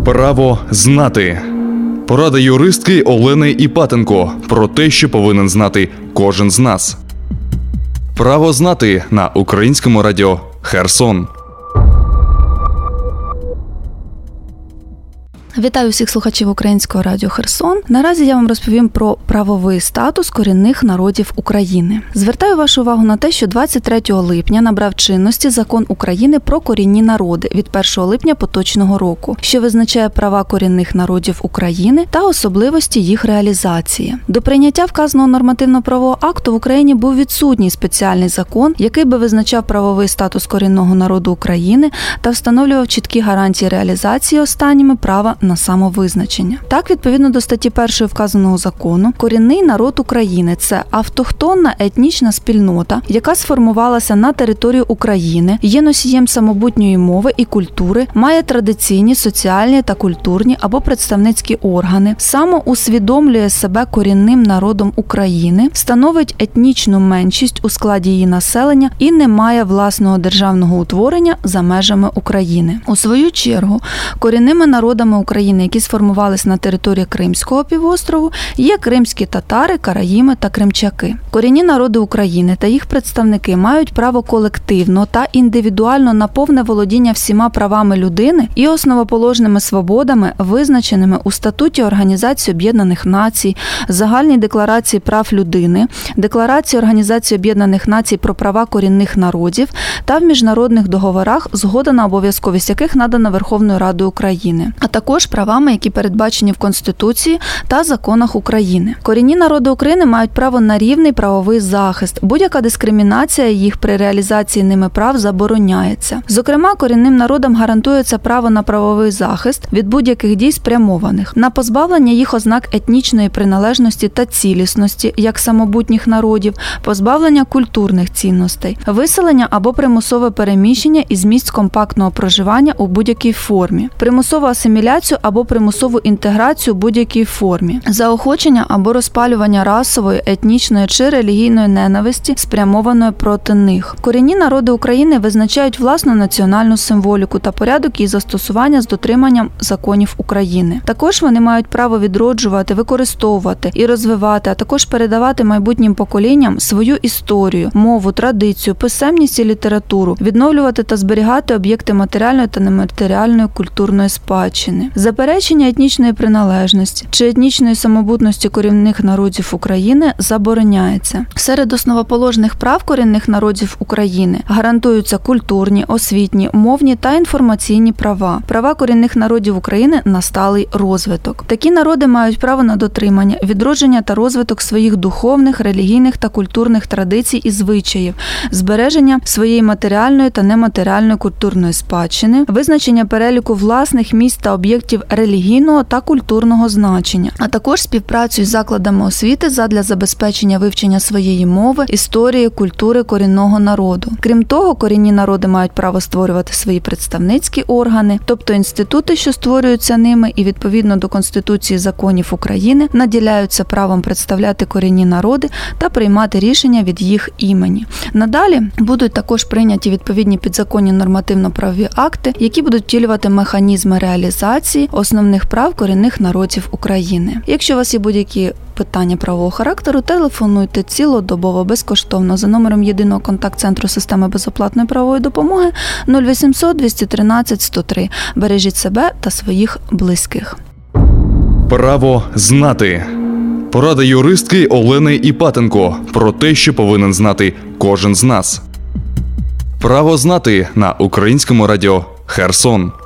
Право знати. Порада юристки Олени Іпатенко про те, що повинен знати кожен з нас. Право знати на Українському радіо Херсон. Вітаю всіх слухачів Українського радіо Херсон. Наразі я вам розповім про правовий статус корінних народів України. Звертаю вашу увагу на те, що 23 липня набрав чинності Закон України про корінні народи від 1 липня поточного року, що визначає права корінних народів України та особливості їх реалізації. До прийняття вказаного нормативно-правового акту в Україні був відсутній спеціальний закон, який би визначав правовий статус корінного народу України та встановлював чіткі гарантії реалізації останніми права на самовизначення. Так, відповідно до статті 1 вказаного закону, корінний народ України – це автохтонна етнічна спільнота, яка сформувалася на території України, є носієм самобутньої мови і культури, має традиційні, соціальні та культурні або представницькі органи, самоусвідомлює себе корінним народом України, становить етнічну меншість у складі її населення і не має власного державного утворення за межами України. У свою чергу, корінними народами України, які сформувалися на території Кримського півострову, є кримські татари, караїми та кримчаки. Корінні народи України та їх представники мають право колективно та індивідуально на повне володіння всіма правами людини і основоположними свободами, визначеними у статуті Організації Об'єднаних Націй, Загальній декларації прав людини, Декларації Організації Об'єднаних Націй про права корінних народів та в міжнародних договорах, згода на обов'язковість яких надана Верховною Радою України, а також правами, які передбачені в Конституції та законах України. Корінні народи України мають право на рівний правовий захист. Будь-яка дискримінація їх при реалізації ними прав забороняється. Зокрема, корінним народам гарантується право на правовий захист від будь-яких дій спрямованих на позбавлення їх ознак етнічної приналежності та цілісності, як самобутніх народів, позбавлення культурних цінностей, виселення або примусове переміщення із місць компактного проживання у будь-якій формі, примусову асиміляцію або примусову інтеграцію у будь-якій формі, заохочення або розпалювання расової, етнічної чи релігійної ненависті, спрямованої проти них. Корінні народи України визначають власну національну символіку та порядок її застосування з дотриманням законів України. Також вони мають право відроджувати, використовувати і розвивати, а також передавати майбутнім поколінням свою історію, мову, традицію, писемність і літературу, відновлювати та зберігати об'єкти матеріальної та нематеріальної культурної спадщини. Заперечення етнічної приналежності чи етнічної самобутності корінних народів України забороняється. Серед основоположних прав корінних народів України гарантуються культурні, освітні, мовні та інформаційні права. Права корінних народів України на сталий розвиток. Такі народи мають право на дотримання, відродження та розвиток своїх духовних, релігійних та культурних традицій і звичаїв, збереження своєї матеріальної та нематеріальної культурної спадщини, визначення переліку власних місць та об'єктів релігійного та культурного значення, а також співпрацю із закладами освіти задля забезпечення вивчення своєї мови, історії, культури корінного народу. Крім того, корінні народи мають право створювати свої представницькі органи, тобто інститути, що створюються ними і відповідно до Конституції і законів України наділяються правом представляти корінні народи та приймати рішення від їх імені. Надалі будуть також прийняті відповідні підзаконні нормативно-правові акти, які будуть втілювати механізми реалізації основних прав корінних народів України. Якщо у вас є будь-які питання правового характеру, телефонуйте цілодобово безкоштовно за номером єдиного контакт-центру системи безоплатної правової допомоги 0800 213 103. Бережіть себе та своїх близьких. Право знати. Порада юристки Олени Іпатенко про те, що повинен знати кожен з нас. Право знати на Українському радіо Херсон.